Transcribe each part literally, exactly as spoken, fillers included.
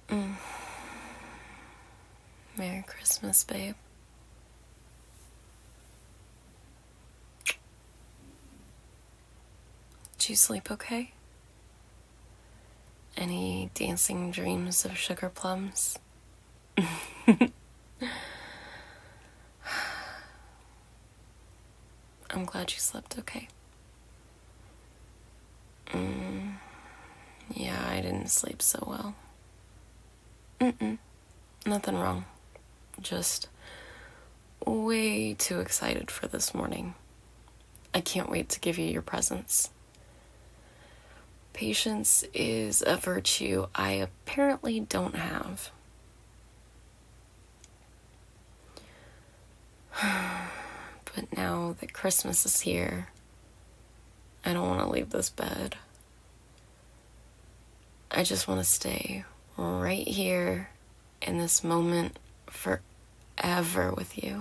Mm. Merry Christmas, babe. Did you sleep okay? Any dancing dreams of sugar plums? I'm glad you slept okay. Mm, yeah, I didn't sleep so well. Mm-mm, nothing wrong. Just way too excited for this morning. I can't wait to give you your presents. Patience is a virtue I apparently don't have. But now that Christmas is here, I don't want to leave this bed. I just want to stay right here in this moment forever with you.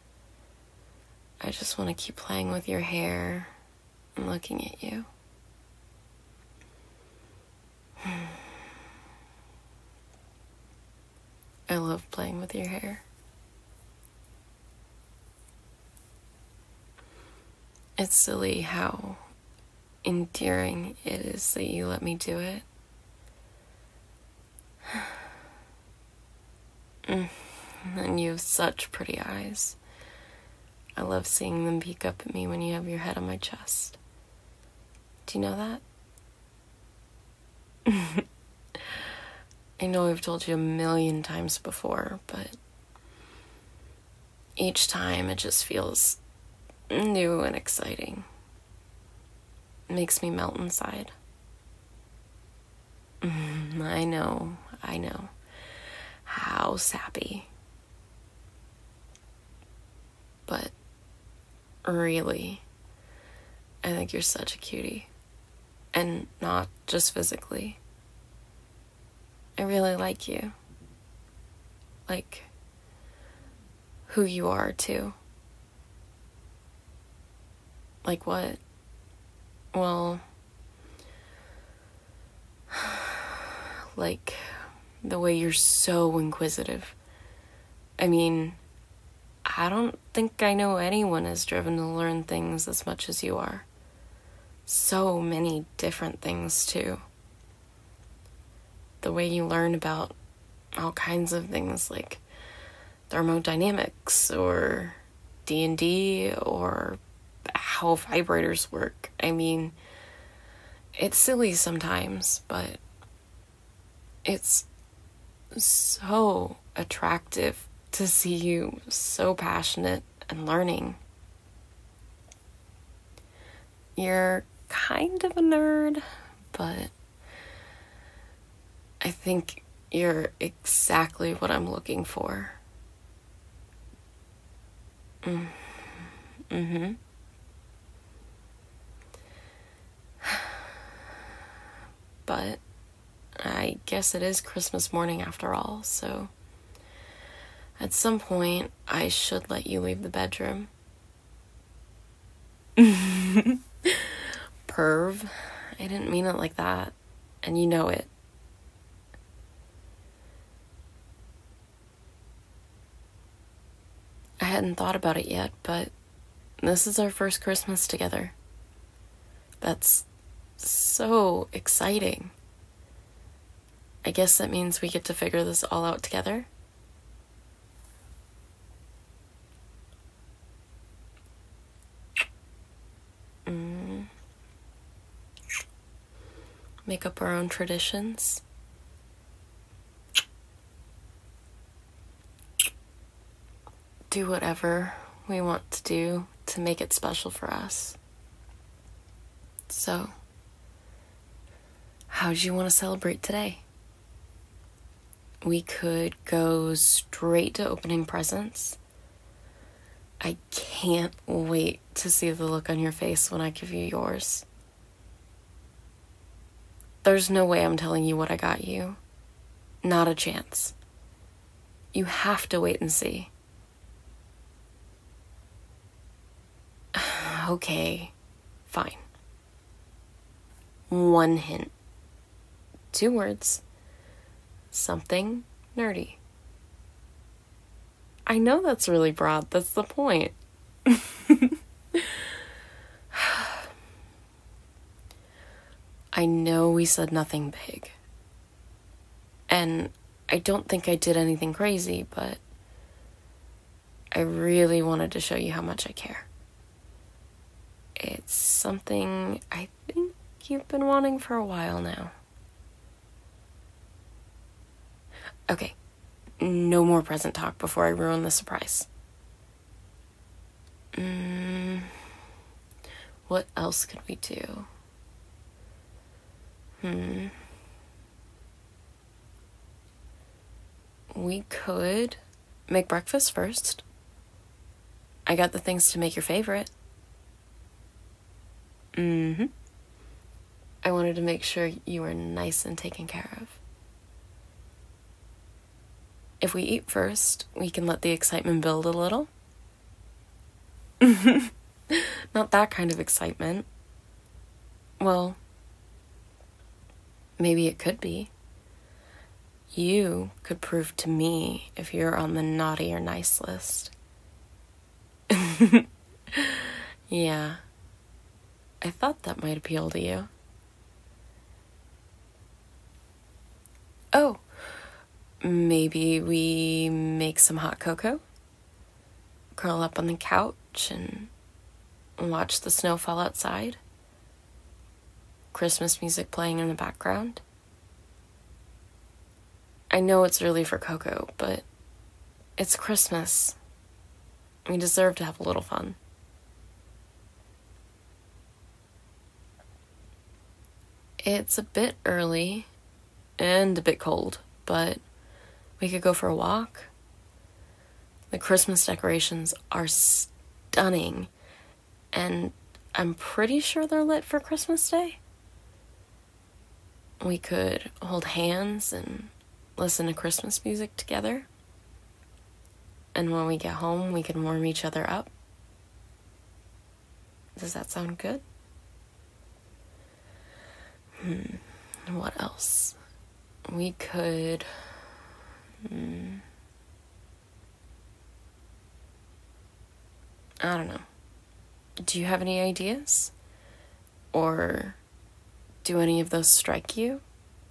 I just want to keep playing with your hair and looking at you. I love playing with your hair. It's silly how endearing it is that you let me do it. And you have such pretty eyes. I love seeing them peek up at me when you have your head on my chest. Do you know that? I know I've told you a million times before, but each time it just feels new and exciting. It makes me melt inside. I know, I know. How sappy. But really, I think you're such a cutie. And not just physically. I really like you. Like who you are, too. Like what? Well, like the way you're so inquisitive. I mean, I don't think I know anyone as driven to learn things as much as you are. So many different things, too. The way you learn about all kinds of things like thermodynamics or D and D or how vibrators work. I mean, it's silly sometimes, but it's so attractive to see you so passionate and learning. You're kind of a nerd, but I think you're exactly what I'm looking for. Mm. Mm-hmm. But I guess it is Christmas morning after all, so at some point I should let you leave the bedroom. Perv. I didn't mean it like that, and you know it. I hadn't thought about it yet, but this is our first Christmas together. That's so exciting. I guess that means we get to figure this all out together. Mm. Make up our own traditions. Do whatever we want to do to make it special for us. So, how do you want to celebrate today? We could go straight to opening presents. I can't wait to see the look on your face when I give you yours. There's no way I'm telling you what I got you. Not a chance. You have to wait and see. Okay, fine. One hint. Two words. something nerdy. I know that's really broad. That's the point. I know we said nothing big. And I don't think I did anything crazy, but I really wanted to show you how much I care. It's something I think you've been wanting for a while now. Okay, no more present talk before I ruin the surprise. Mm, what else could we do? Hmm. We could make breakfast first. I got the things to make your favorite. Mm-hmm. I wanted to make sure you were nice and taken care of. If we eat first, we can let the excitement build a little. Not that kind of excitement. Well, maybe it could be. You could prove to me if you're on the naughty or nice list. Yeah. I thought that might appeal to you. Oh, maybe we make some hot cocoa, curl up on the couch and watch the snow fall outside. Christmas music playing in the background. I know it's early for cocoa, but it's Christmas. We deserve to have a little fun. It's a bit early and a bit cold, but we could go for a walk. The Christmas decorations are stunning, and I'm pretty sure they're lit for Christmas Day. We could hold hands and listen to Christmas music together. And when we get home, we can warm each other up. Does that sound good? Hmm. What else? We could... Hmm, I don't know. Do you have any ideas? Or do any of those strike you?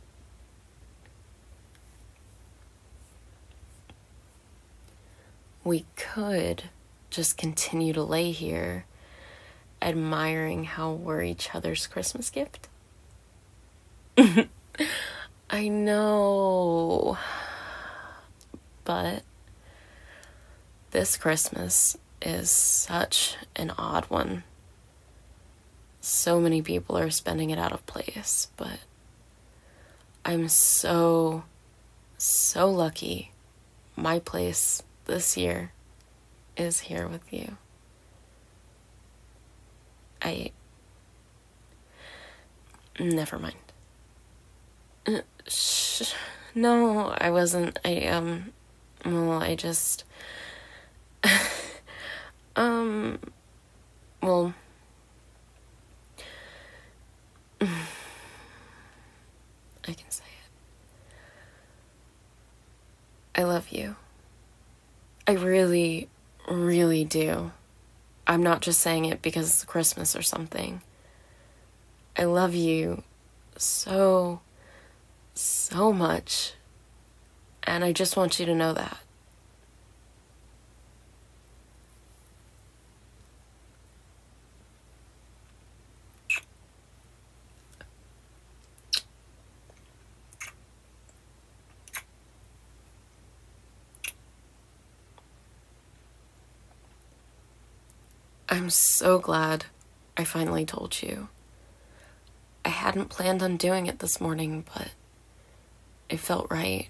We could just continue to lay here, admiring how we're each other's Christmas gift. I know, but this Christmas is such an odd one. So many people are spending it out of place, but I'm so, so lucky my place this year is here with you. I... Never mind. Uh, sh- no, I wasn't. I, um... Well, I just... um... Well... I can say it. I love you. I really, really do. I'm not just saying it because it's Christmas or something. I love you so, so much. And I just want you to know that. I'm so glad I finally told you. I hadn't planned on doing it this morning, but it felt right.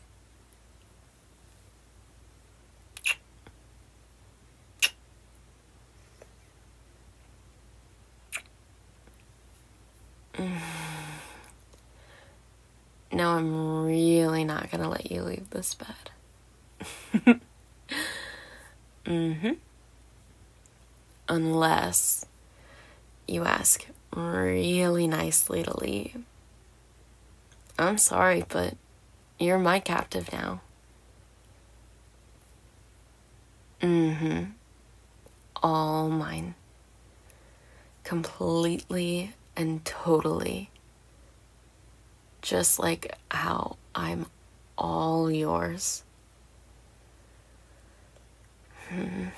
Now I'm really not gonna let you leave this bed. Mm-hmm. Unless you ask really nicely to leave. I'm sorry, but You're my captive now. Mm-hmm. All mine. Completely and totally. Just like how I'm all yours. Hmm.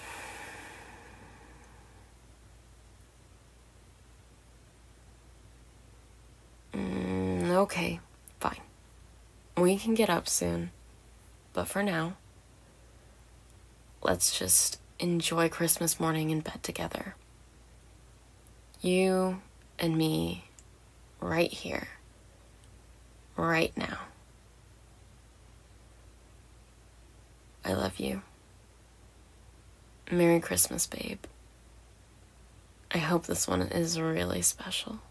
Mm, okay, fine. We can get up soon. But for now, let's just enjoy Christmas morning in bed together. You and me, right here, right now. I love you. Merry Christmas, babe. I hope this one is really special.